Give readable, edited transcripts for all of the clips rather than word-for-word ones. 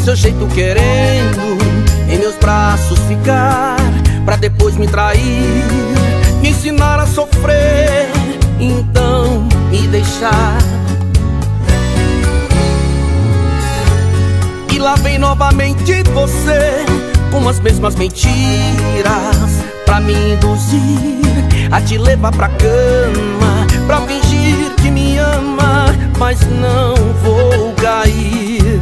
seu jeito querendo em meus braços ficar, pra depois me trair, me ensinar a sofrer, então me deixar. E lá vem novamente você com as mesmas mentiras pra me induzir a te levar pra cama, pra fingir que me ama, mas não vou cair.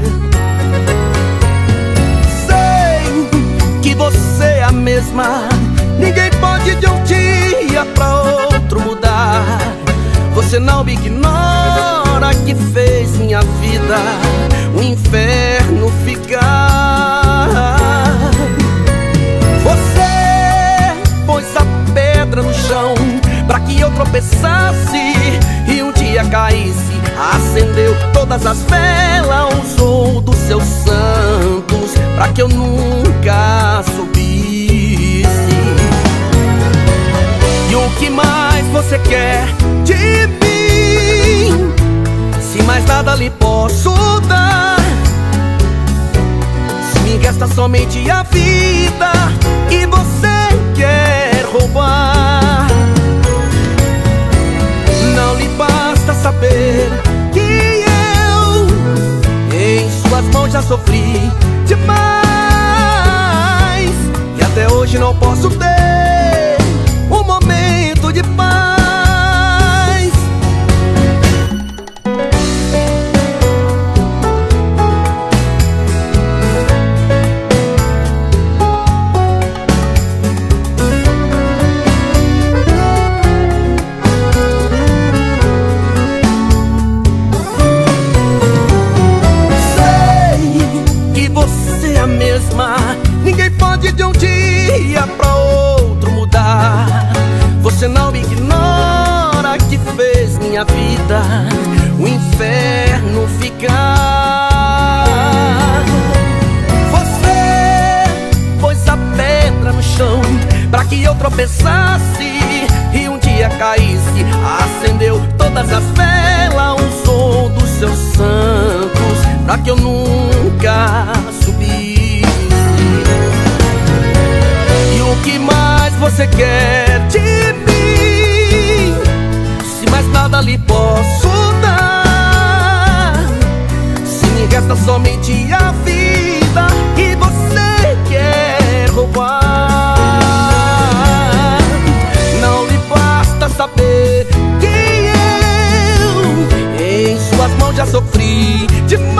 Sei que você é a mesma, ninguém pode de um dia pra outro mudar. Você não me ignora que fez minha vida um inferno ficar. Você pôs a pedra no chão pra que eu tropeçasse e um dia caísse. Acendeu todas as velas, usou dos seus santos pra que eu nunca subisse. E o que mais você quer de mim? Se mais nada lhe posso dar, se me resta somente a vida e você quer roubar. Não lhe basta saber que eu em suas mãos já sofri demais, e até hoje não posso ter um momento de paz. Ninguém pode de um dia pra outro mudar. Você não me ignora que fez minha vida um inferno ficar. Você pôs a pedra no chão pra que eu tropeçasse e um dia caísse. Acendeu todas as velas, usou dos seus santos pra que eu nunca subisse. O que mais você quer de mim? Se mais nada lhe posso dar, se me resta somente a vida e você quer roubar. Não lhe basta saber que eu em suas mãos já sofri demais,